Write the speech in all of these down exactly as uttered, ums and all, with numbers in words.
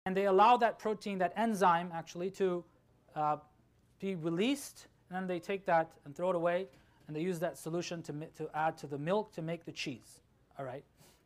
and they allow that protein, that enzyme actually, to uh, be released, and then they take that and throw it away, and they use that solution to, to add to the milk to make the cheese. All right.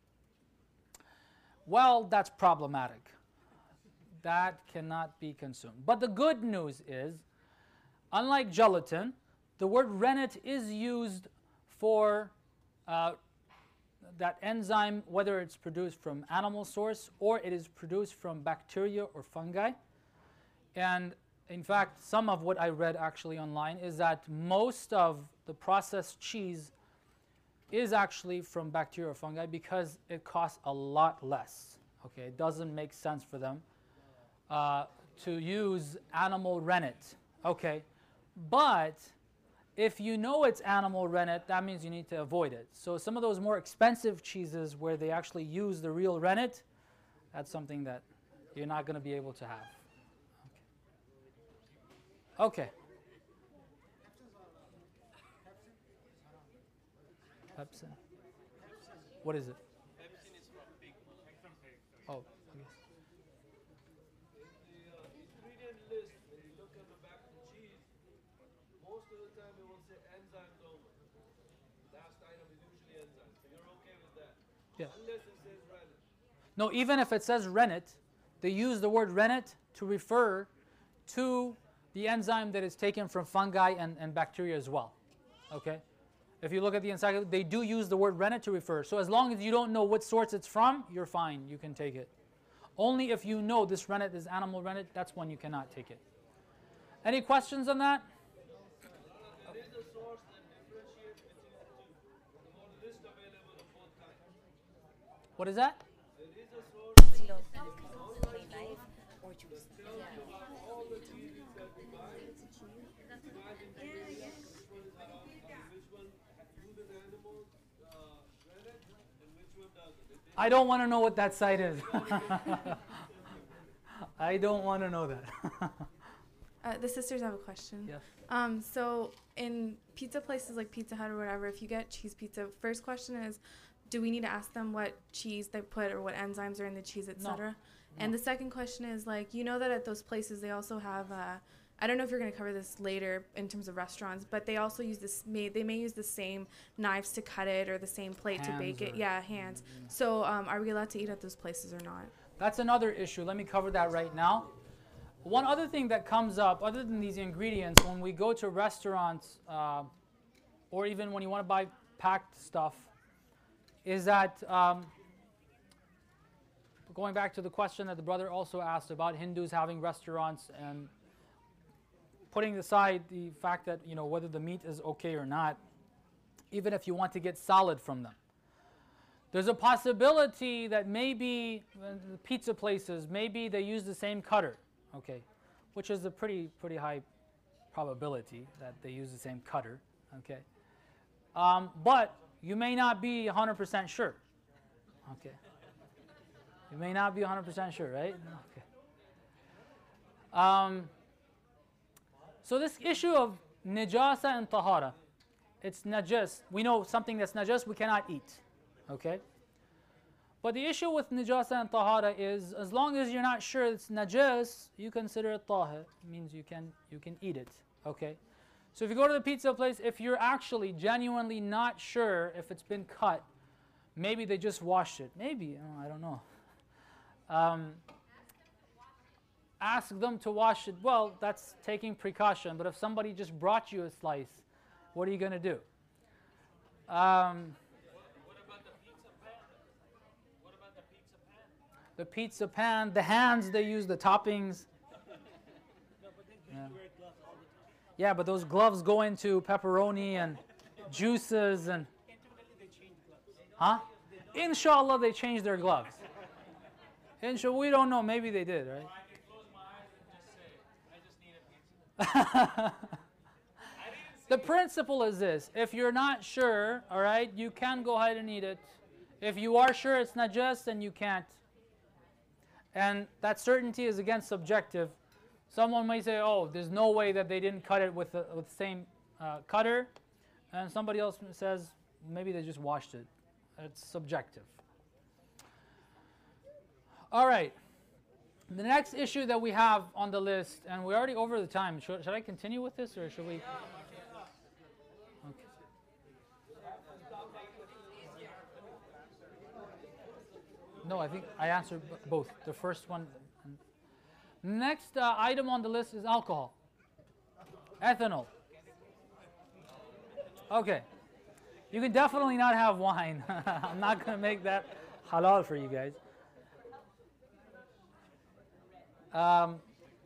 Well, that's problematic. That cannot be consumed. But the good news is, unlike gelatin, the word rennet is used for uh, that enzyme, whether it's produced from animal source or it is produced from bacteria or fungi. And in fact, some of what I read actually online is that most of the processed cheese is actually from bacteria or fungi because it costs a lot less. Okay, it doesn't make sense for them uh, to use animal rennet. Okay, but if you know it's animal rennet, that means you need to avoid it. So some of those more expensive cheeses where they actually use the real rennet, that's something that you're not going to be able to have. Okay. Okay. Pepsin. What is it? Pepsin is from pig. Oh, yes. In the uh, ingredient list, when you look at the back of the cheese, most of the time it will say enzymes only. The last item is usually enzymes. So you're okay with that? Yeah. Unless it says rennet. No, even if it says rennet, they use the word rennet to refer to the enzyme that is taken from fungi and, and bacteria as well. Okay? If you look at the encyclopedia, they do use the word rennet to refer. So as long as you don't know what source it's from, you're fine. You can take it. Only if you know this rennet is animal rennet, that's when you cannot take it. Any questions on that? There is a source that differentiates between the two. The whole list available of both kinds. What is that? There is a source You know, plain knife or juice. that tells you about all the cheeses that we buy. Divide into areas, which one is halal, which one food and animals, uh, rennet, and which one doesn't. It I don't want to know what that site is. I don't want to know that. Uh, the sisters have a question. Yes. Um, so in pizza places like Pizza Hut or whatever, if you get cheese pizza, first question is, do we need to ask them what cheese they put or what enzymes are in the cheese, et cetera? No. And No. the second question is, like, you know that at those places they also have, uh, I don't know if you're going to cover this later in terms of restaurants, but they also use this, may, they may use the same knives to cut it or the same plate to bake Hands it. or- Yeah, hands. So um, are we allowed to eat at those places or not? That's another issue. Let me cover that right now. One other thing that comes up, other than these ingredients, when we go to restaurants, uh, or even when you want to buy packed stuff, is that, um, going back to the question that the brother also asked about Hindus having restaurants and putting aside the fact that, you know, whether the meat is okay or not, even if you want to get salad from them. There's a possibility that maybe uh, the pizza places, maybe they use the same cutter, okay, which is a pretty pretty high probability that they use the same cutter, okay. Um, but you may not be one hundred percent sure, okay. You may not be one hundred percent sure, right? Okay. Um, so this issue of najasa and tahara, it's najas. We know something that's najas we cannot eat. Okay? But the issue with najasa and tahara is, as long as you're not sure it's najas, you consider it tahir. It means you can you can eat it. Okay? So if you go to the pizza place, if you're actually genuinely not sure if it's been cut, maybe they just washed it. Maybe, oh, I don't know. Um, ask them to wash it. Well, that's taking precaution. But if somebody just brought you a slice, what are you going to do? Um, The pizza pan, the hands they use, the toppings. Yeah. Yeah, but those gloves go into pepperoni and juices and. Huh? Inshallah, they changed their gloves. Inshallah, we don't know. Maybe they did, right? The principle is this: if you're not sure, all right, you can go ahead and eat it. If you are sure it's najas, then you can't. And that certainty is, again, subjective. Someone may say, oh, there's no way that they didn't cut it with the, with the same uh, cutter. And somebody else says, maybe they just washed it. It's subjective. All right. The next issue that we have on the list, and we're already over the time. Should, should I continue with this, or should we? Okay. No, I think I answered b- both. The first one. Next uh, item on the list is alcohol. Ethanol. Okay. You can definitely not have wine. I'm not going to make that halal for you guys. Um,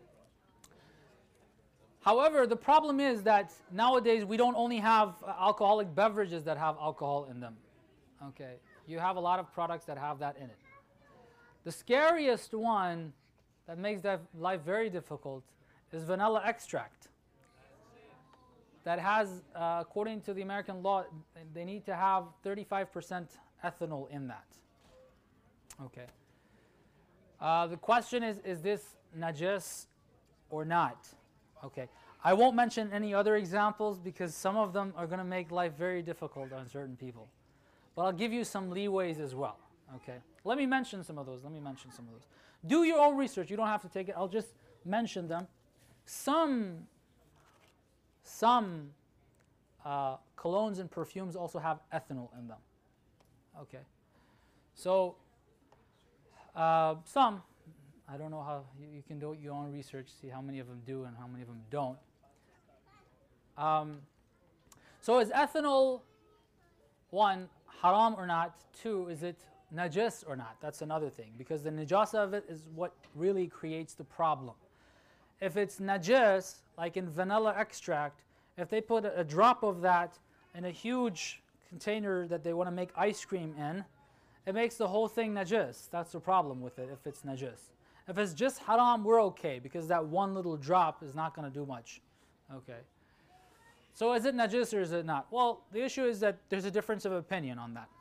however, the problem is that nowadays we don't only have uh, alcoholic beverages that have alcohol in them. Okay. You have a lot of products that have that in it. The scariest one that makes that life very difficult is vanilla extract. That has, uh, according to the American law, they need to have thirty-five percent ethanol in that. Okay. Uh, the question is, is this najis or not? Okay. I won't mention any other examples because some of them are going to make life very difficult on certain people. But I'll give you some leeways as well. Okay. Let me mention some of those. Let me mention some of those. Do your own research. You don't have to take it. I'll just mention them. Some, some uh, colognes and perfumes also have ethanol in them. Okay. So, uh, some, I don't know how, you, you can do your own research, see how many of them do and how many of them don't. Um, so is ethanol, one, haram or not? Two, is it najis or not? That's another thing, because the najasa of it is what really creates the problem. If it's najis, like in vanilla extract, if they put a, a drop of that in a huge container that they want to make ice cream in, it makes the whole thing najis. That's the problem with it, if it's najis. If it's just haram, we're okay, because that one little drop is not going to do much. Okay. So is it najis or is it not? Well, the issue is that there's a difference of opinion on that.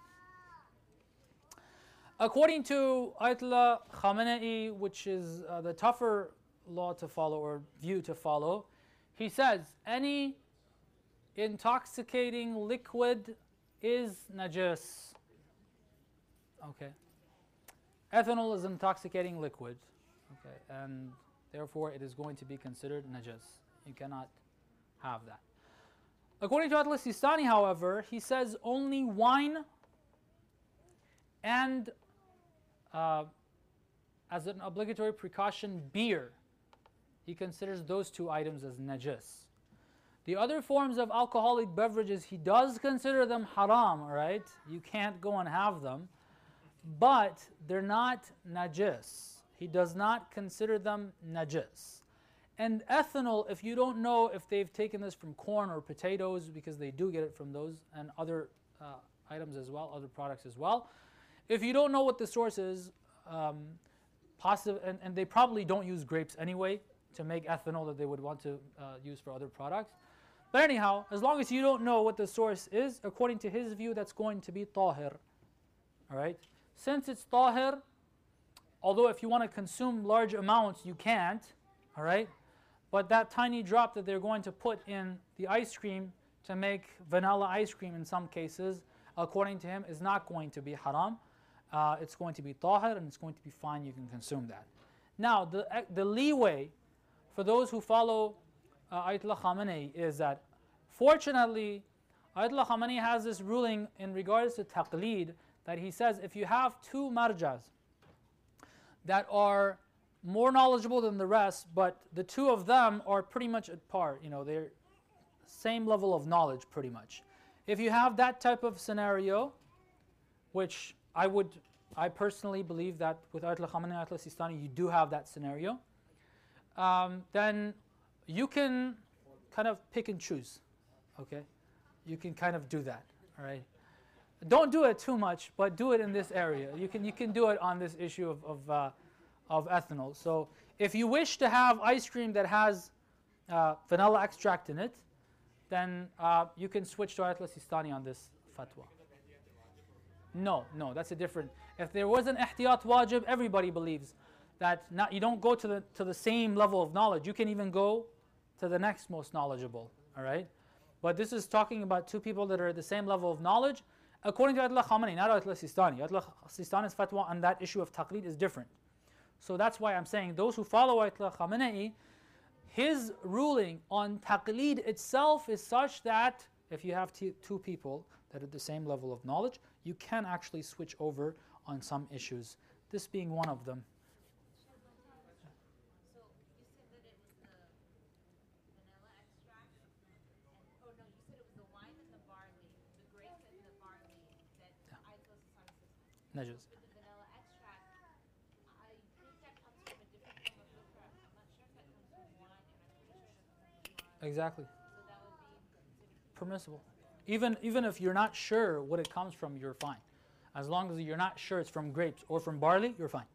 According to Ayatollah Khamenei, which is uh, the tougher law to follow or view to follow, he says any intoxicating liquid is najis. Okay. Ethanol is an intoxicating liquid. Okay, and therefore it is going to be considered najis. You cannot have that. According to Ayatollah Sistani, however, he says only wine and uh, as an obligatory precaution, beer. He considers those two items as najis. The other forms of alcoholic beverages, he does consider them haram, all right? You can't go and have them. But they're not najis. He does not consider them najis. And ethanol, if you don't know if they've taken this from corn or potatoes, because they do get it from those, and other uh, items as well, other products as well. If you don't know what the source is, um, possible, and, and they probably don't use grapes anyway to make ethanol that they would want to uh, use for other products. But anyhow, as long as you don't know what the source is, according to his view, that's going to be tahir. All right? Since it's tahir, although if you want to consume large amounts, you can't, all right? But that tiny drop that they're going to put in the ice cream to make vanilla ice cream in some cases, according to him, is not going to be haram. Uh, it's going to be tahir and it's going to be fine. You can consume that. Now, the, the leeway for those who follow uh, Ayatollah Khamenei is that, fortunately, Ayatollah Khamenei has this ruling in regards to taqleed, that he says if you have two marjas that are more knowledgeable than the rest, but the two of them are pretty much at par, you know, they're same level of knowledge pretty much. If you have that type of scenario, which I would, I personally believe that with Ayatollah Khamenei and Ayatollah Sistani, you do have that scenario, um, then you can kind of pick and choose, okay? You can kind of do that, all right? Don't do it too much, but do it in this area. You can you can do it on this issue of of, uh, of ethanol. So if you wish to have ice cream that has uh, vanilla extract in it, then uh, you can switch to Ayatollah Sistani on this fatwa. No, no, that's a different. If there was an ihtiyat wajib, everybody believes that not, you don't go to the to the same level of knowledge. You can even go to the next most knowledgeable. All right, but this is talking about two people that are at the same level of knowledge. According to Ayatollah Khamenei, not Ayatollah Sistani. Ayatollah Sistani's fatwa on that issue of taqleed is different. So that's why I'm saying those who follow Ayatollah Khamenei, his ruling on taqleed itself is such that if you have t- two people that are at the same level of knowledge, you can actually switch over on some issues, this being one of them. So you said that it was the vanilla extract, and oh no, you said it was the wine and the barley, the grapes and the barley that Ayatollah Sistani says. Najis. With the vanilla extract, I think that comes from a different form of liquor. I'm not sure if that comes from wine, and I'm pretty sure it doesn't come from wine. Exactly. So that would be considered Permissible. Even even if you're not sure what it comes from, you're fine. As long as you're not sure it's from grapes or from barley, you're fine.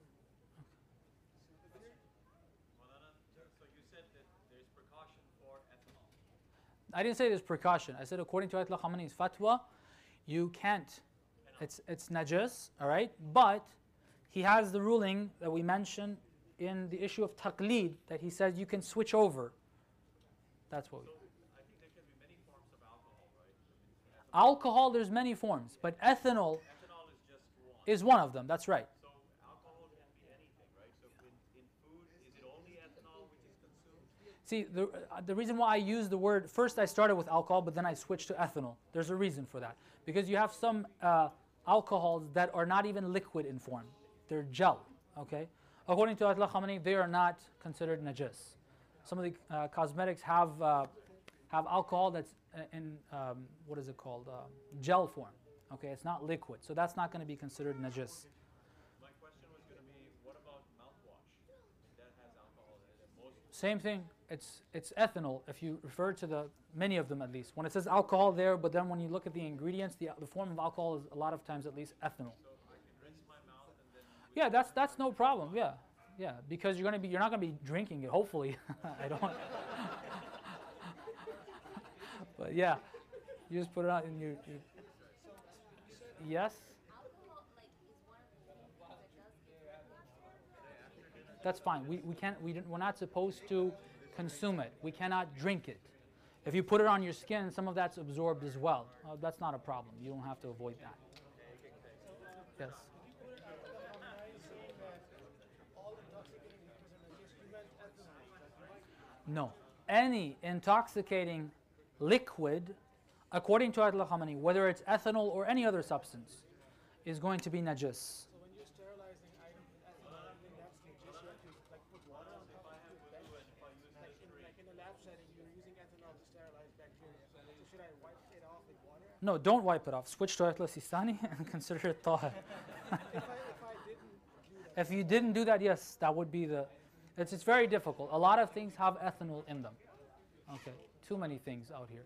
Maulana, so you said that there's precaution for ethanol. I didn't say there's precaution. I said according to Ayatollah Khamenei's fatwa, you can't. It's it's najis, all right? But he has the ruling that we mentioned in the issue of taqleed that he says you can switch over. That's what we. So I think there can be many forms of alcohol, right? Alcohol, there's many forms, but ethanol Ethanol is just one. is one of them. That's right. So alcohol can be anything, right? So in, in food, is it only ethanol which is consumed? See, the, uh, the reason why I use the word, first I started with alcohol, but then I switched to ethanol. There's a reason for that. Because you have some uh, alcohols that are not even liquid in form. They're gel, okay? According to Ayatollah Khamenei, they are not considered najis. Some of the uh, cosmetics have, uh, have alcohol that's in, um, what is it called, uh, gel form, okay? It's not liquid, so that's not going to be considered najis. My question was going to be, what about mouthwash? That has alcohol in it. Most Same thing. It's it's ethanol. If you refer to the many of them at least, when it says alcohol there, but then when you look at the ingredients, the the form of alcohol is a lot of times at least ethanol. so I can rinse my mouth and then Yeah, that's that's no problem. Yeah, yeah, because you're gonna be you're not gonna be drinking it. Hopefully, I don't. But yeah, you just put it out and you. you yes, alcohol. Like is one of the things that does get that's fine. We we can't we don't, we're not supposed to consume it. We cannot drink it. If you put it on your skin, some of that's absorbed as well. Uh, that's not a problem. You don't have to avoid that. Yes. No. Any intoxicating liquid, according to Ayatollah Khamenei, whether it's ethanol or any other substance, is going to be najis. So when you're sterilizing items with ethanol, I think that's najis. You have to like put water on top of it to bench. Like in, like in a lab setting, you're using ethanol to sterilize bacteria. So should I wipe it off with water? No, don't wipe it off. Switch to Ayatollah Sistani and consider it tahir. If I, if I didn't do that, If you didn't do that, yes, that would be the. It's, it's very difficult. A lot of things have ethanol in them. Okay, too many things out here.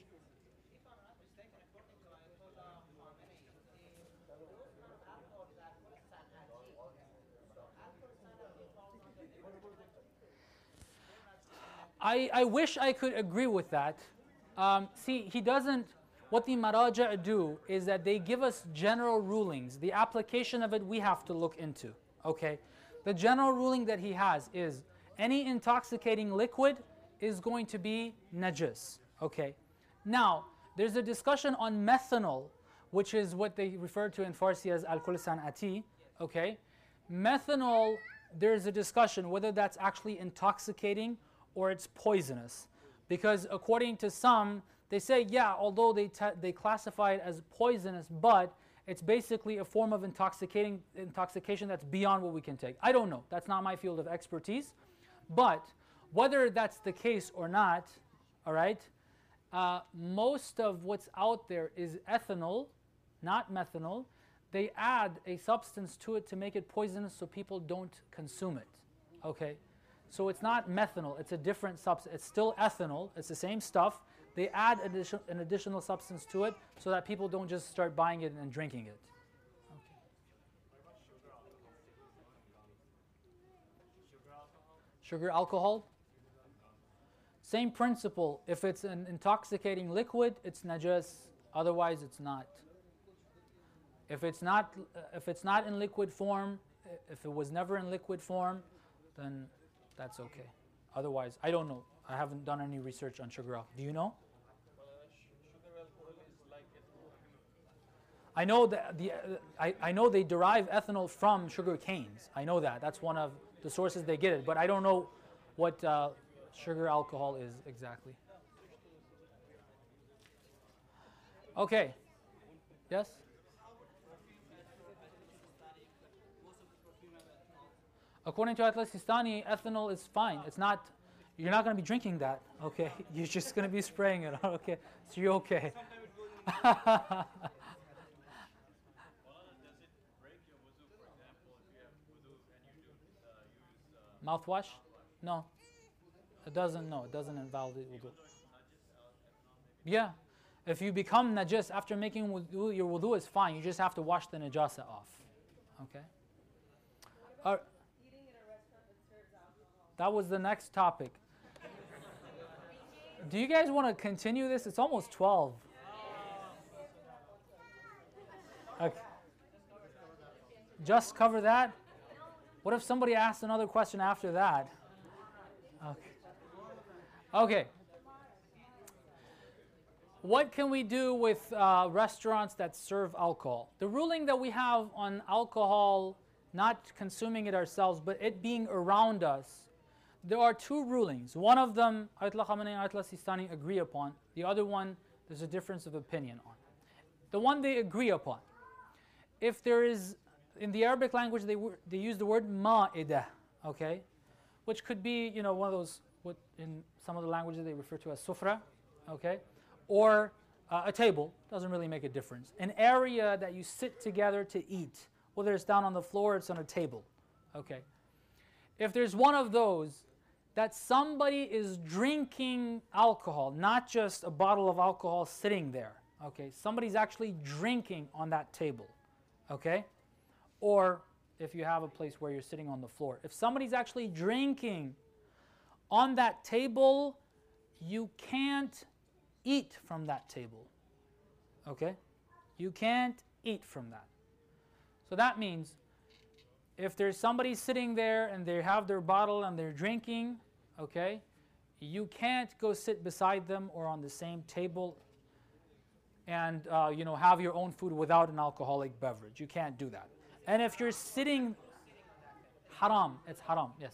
I, I wish I could agree with that. Um, see, he doesn't, what the Maraja do is that they give us general rulings. The application of it we have to look into, okay? The general ruling that he has is any intoxicating liquid is going to be najis, okay? Now, there's a discussion on methanol, which is what they refer to in Farsi as alcohol san'ati, okay? Methanol, there's a discussion whether that's actually intoxicating or it's poisonous. Because according to some, they say, yeah, although they, te- they classify it as poisonous, but it's basically a form of intoxicating intoxication that's beyond what we can take. I don't know. That's not my field of expertise. But whether that's the case or not, all right, uh, most of what's out there is ethanol, not methanol. They add a substance to it to make it poisonous so people don't consume it, okay? So it's not methanol, it's a different substance. It's still ethanol, it's the same stuff. They add addition, an additional substance to it so that people don't just start buying it and drinking it. Okay. Sugar alcohol? Same principle. If it's an intoxicating liquid, it's najis. Otherwise, it's not. If it's not, if it's not in liquid form, if it was never in liquid form, then that's okay. Otherwise, I don't know. I haven't done any research on sugar alcohol. Do you know? sugar alcohol is like ethanol. I know that the uh, I, I know they derive ethanol from sugar canes. I know that. That's one of the sources they get it, but I don't know what uh, sugar alcohol is exactly. Okay. Yes? According to Atlas Sistani, ethanol is fine. It's not, you're not going to be drinking that, okay? You're just going to be spraying it, okay? So you're okay. Mouthwash? No. It doesn't, no, it doesn't invalidate wudu. Yeah. If you become najis after making wudu, your wudu is fine. You just have to wash the najasa off. Okay? Uh, that was the next topic. Do you guys want to continue this? It's almost twelve. Okay. Just cover that? What if somebody asks another question after that? Okay. Okay. What can we do with uh, restaurants that serve alcohol? The ruling that we have on alcohol, not consuming it ourselves, but it being around us, there are two rulings. One of them, Ayatollah Khamenei and Ayatollah Sistani agree upon. The other one, there's a difference of opinion on. The one they agree upon, if there is, in the Arabic language, they, they use the word ma'idah, okay? Which could be, you know, one of those, what in some of the languages they refer to as sufra, okay? Or uh, a table, doesn't really make a difference. An area that you sit together to eat, whether it's down on the floor or it's on a table, okay? If there's one of those, that somebody is drinking alcohol, not just a bottle of alcohol sitting there, okay? Somebody's actually drinking on that table, okay? Or if you have a place where you're sitting on the floor. If somebody's actually drinking on that table, you can't eat from that table, okay? You can't eat from that. So that means if there's somebody sitting there and they have their bottle and they're drinking, okay, you can't go sit beside them or on the same table and uh, you know, have your own food without an alcoholic beverage. You can't do that. And if you're sitting, haram, it's haram, yes.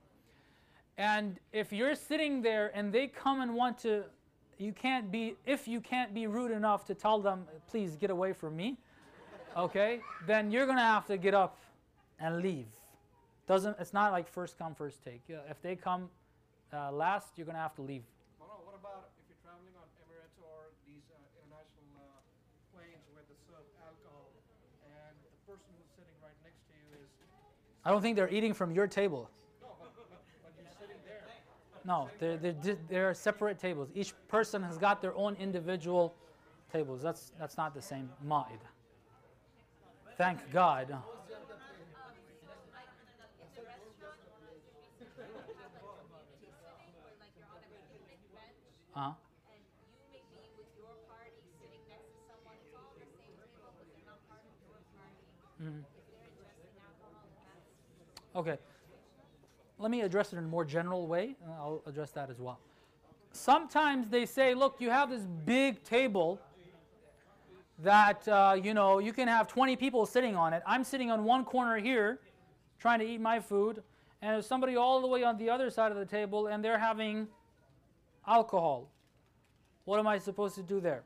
And if you're sitting there and they come and want to, you can't be, if you can't be rude enough to tell them, please get away from me, okay, then you're going to have to get up and leave. Doesn't, it's not like first come, first take. Yeah, if they come uh, last, you're going to have to leave. No, no, what about if you're traveling on Emirates or these uh, international uh, planes where they serve alcohol and the person who's sitting right next to you is... I don't think they're eating from your table. No, but, but, but you're sitting there. No, they're, they're, di- they're separate tables. Each person has got their own individual tables. That's, that's not the same ma'idah. Thank God. Uh-huh. And you may be with your party sitting next to someone, it's all on the same table, but they're not part of your party. Mm-hmm. If they're ingesting alcohol, then that's... Okay. Let me address it in a more general way, and I'll address that as well. Sometimes they say, look, you have this big table that, uh, you know, you can have twenty people sitting on it. I'm sitting on one corner here trying to eat my food, and there's somebody all the way on the other side of the table, and they're having alcohol. What am I supposed to do there?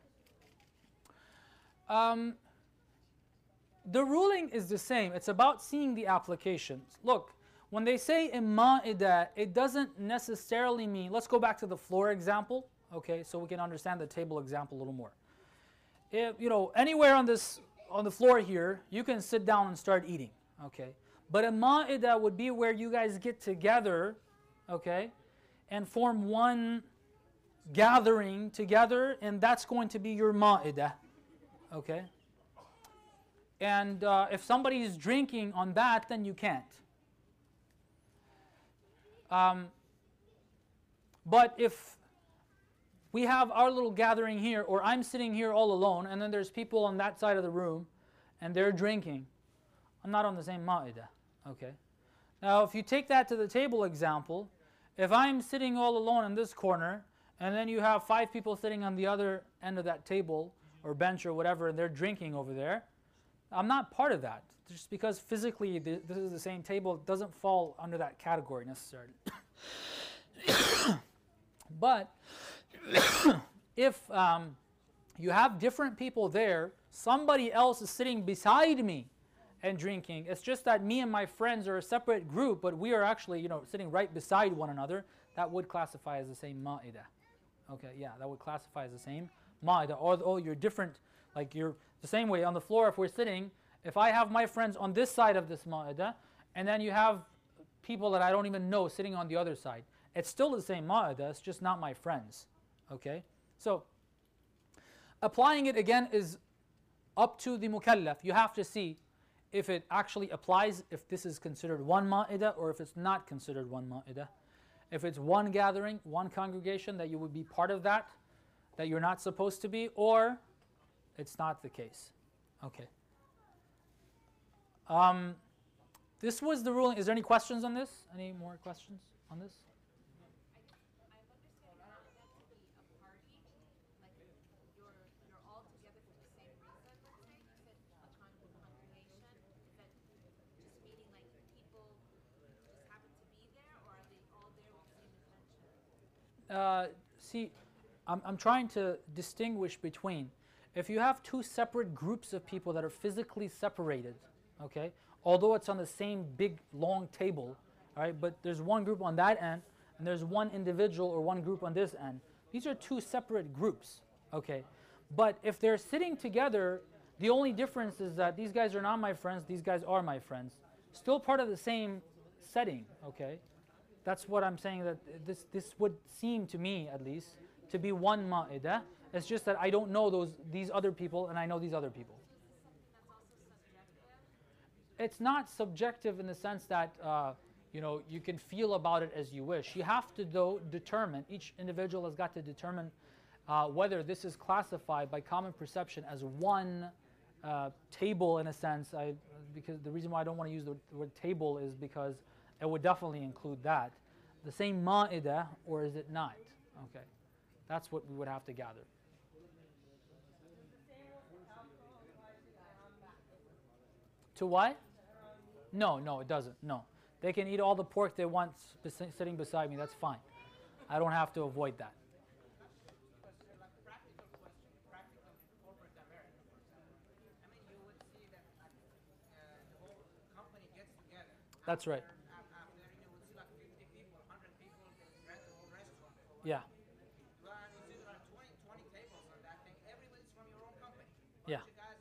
Um, the ruling is the same. It's about seeing the applications. Look, when they say ma'idah, it doesn't necessarily mean, let's go back to the floor example, okay, so we can understand the table example a little more. If, you know, anywhere on this, on the floor here, you can sit down and start eating, okay. But a ma'idah would be where you guys get together, okay, and form one gathering together, and that's going to be your ma'idah, okay. And uh, if somebody is drinking on that, then you can't. Um, but if we have our little gathering here, or I'm sitting here all alone, and then there's people on that side of the room, and they're drinking, I'm not on the same ma'idah, okay? Now, if you take that to the table example, if I'm sitting all alone in this corner, and then you have five people sitting on the other end of that table, or bench, or whatever, and they're drinking over there, I'm not part of that. just because physically th this is the same table, it doesn't fall under that category necessarily. But if um, you have different people there, somebody else is sitting beside me and drinking. It's just that me and my friends are a separate group, but we are actually, you know, sitting right beside one another. That would classify as the same ma'idah. Okay, yeah, that would classify as the same ma'idah. Or, or you're different, like you're the same way on the floor. If we're sitting, if I have my friends on this side of this ma'idah, and then you have people that I don't even know sitting on the other side, it's still the same ma'idah. It's just not my friends. Okay, so applying it again is up to the mukallaf. You have to see if it actually applies, if this is considered one ma'idah or if it's not considered one ma'idah. If it's one gathering, one congregation, that you would be part of that, that you're not supposed to be, or it's not the case. Okay. Um, this was the ruling. Is there any questions on this? Any more questions on this? Uh, see, I'm, I'm trying to distinguish between, if you have two separate groups of people that are physically separated, okay, although it's on the same big long table, all right, but there's one group on that end and there's one individual or one group on this end. These are two separate groups, okay. But if they're sitting together, the only difference is that these guys are not my friends, these guys are my friends. Still part of the same setting, okay. That's what I'm saying, that this, this would seem to me, at least, to be one ma'idah. It's just that I don't know those these other people and I know these other people. It's not subjective in the sense that uh, you know, you can feel about it as you wish. You have to, though, determine, each individual has got to determine uh, whether this is classified by common perception as one uh, table in a sense. I, because the reason why I don't want to use the, the word table is because it would definitely include that. The same ma'idah, or is it not? Okay, that's what we would have to gather. To what? No, no, it doesn't. No. They can eat all the pork they want sitting beside me. That's fine. I don't have to avoid that. That's right. Yeah. Yeah.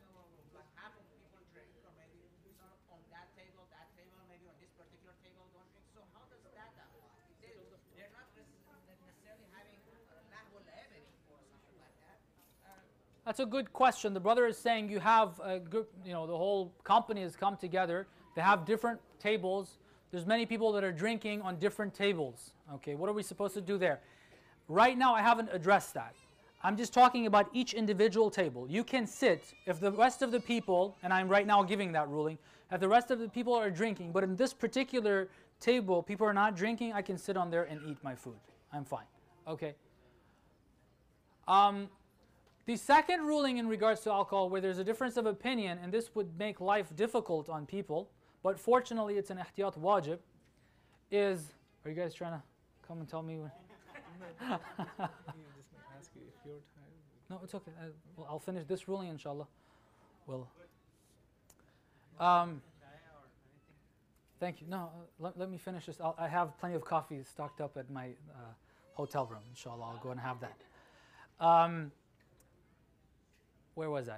That's a good question. The brother is saying you have a group, you know, the whole company has come together. They have different tables. There's many people that are drinking on different tables. Okay, what are we supposed to do there? Right now, I haven't addressed that. I'm just talking about each individual table. You can sit, if the rest of the people, and I'm right now giving that ruling, if the rest of the people are drinking, but in this particular table, people are not drinking, I can sit on there and eat my food. I'm fine. Okay. Um, the second ruling in regards to alcohol, where there's a difference of opinion, and this would make life difficult on people, but fortunately it's an ihtiyat wajib, is, are you guys trying to come and tell me when? Ask you if you're tired. No, it's okay. I, well, I'll finish this ruling, inshallah. Well, um, thank you. No, uh, let, let me finish this. I'll, I have plenty of coffee stocked up at my uh, hotel room, inshallah. I'll go and have that. Um, where was I?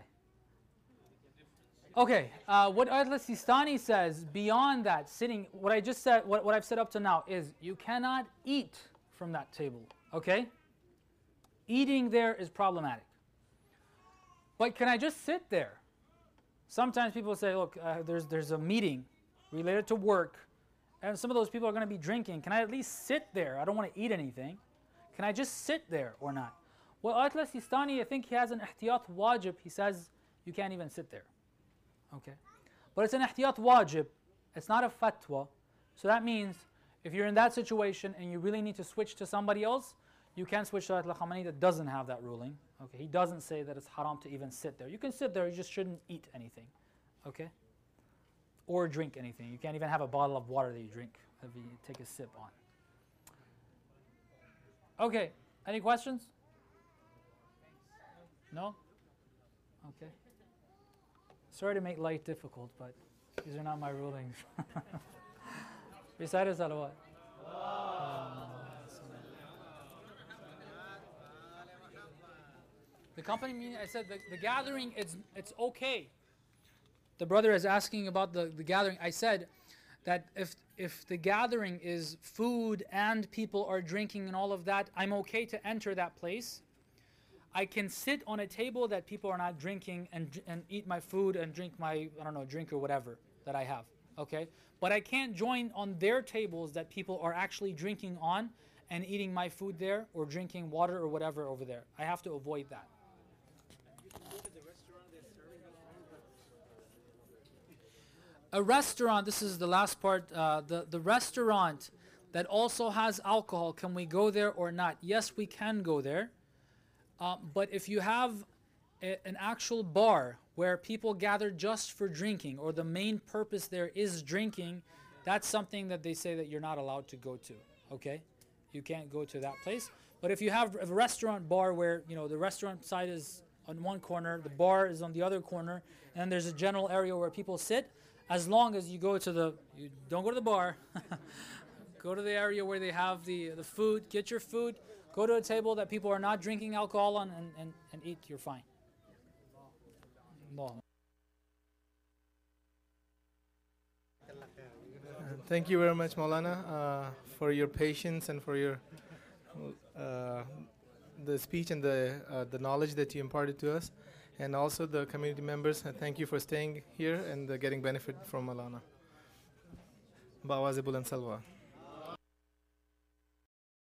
Okay, uh, what Ayatollah Sistani says, beyond that, sitting, what I just said, what, what I've said up to now is you cannot eat from that table, okay? Eating there is problematic. But can I just sit there? Sometimes people say, look, uh, there's, there's a meeting related to work, and some of those people are going to be drinking. Can I at least sit there? I don't want to eat anything. Can I just sit there or not? Well, Ayatollah Sistani, I think he has an ihtiyat wajib. He says you can't even sit there. Okay, but it's an ihtiyat wajib. It's not a fatwa. So that means if you're in that situation and you really need to switch to somebody else, you can switch to Ayatollah Khamenei that doesn't have that ruling. Okay, he doesn't say that it's haram to even sit there. You can sit there, you just shouldn't eat anything. Okay. or drink anything. You can't even have a bottle of water that you drink, that you take a sip on. Okay, any questions? No? Okay. Sorry to make life difficult, but these are not my rulings. Recite us salawat. The company meeting, I said the, the gathering, it's it's okay. The brother is asking about the, the gathering. I said that if if the gathering is food and people are drinking and all of that, I'm okay to enter that place. I can sit on a table that people are not drinking and and eat my food and drink my, I don't know, drink or whatever that I have, okay? But I can't join on their tables that people are actually drinking on and eating my food there or drinking water or whatever over there. I have to avoid that. A restaurant, this is the last part, uh, the, the restaurant that also has alcohol, can we go there or not? Yes, we can go there. Uh, but if you have a, an actual bar where people gather just for drinking, or the main purpose there is drinking, that's something that they say that you're not allowed to go to, okay? You can't go to that place. But if you have a restaurant bar where, you know, the restaurant side is on one corner, the bar is on the other corner, and there's a general area where people sit, as long as you go to the, you don't go to the bar, go to the area where they have the, the food, get your food, go to a table that people are not drinking alcohol on, and, and, and eat, you're fine. Allah. Thank you very much, Maulana, uh, for your patience and for your uh, the speech and the uh, the knowledge that you imparted to us, and also the community members. Uh, thank you for staying here and uh, getting benefit from Maulana. Bawaz Buland Salwa.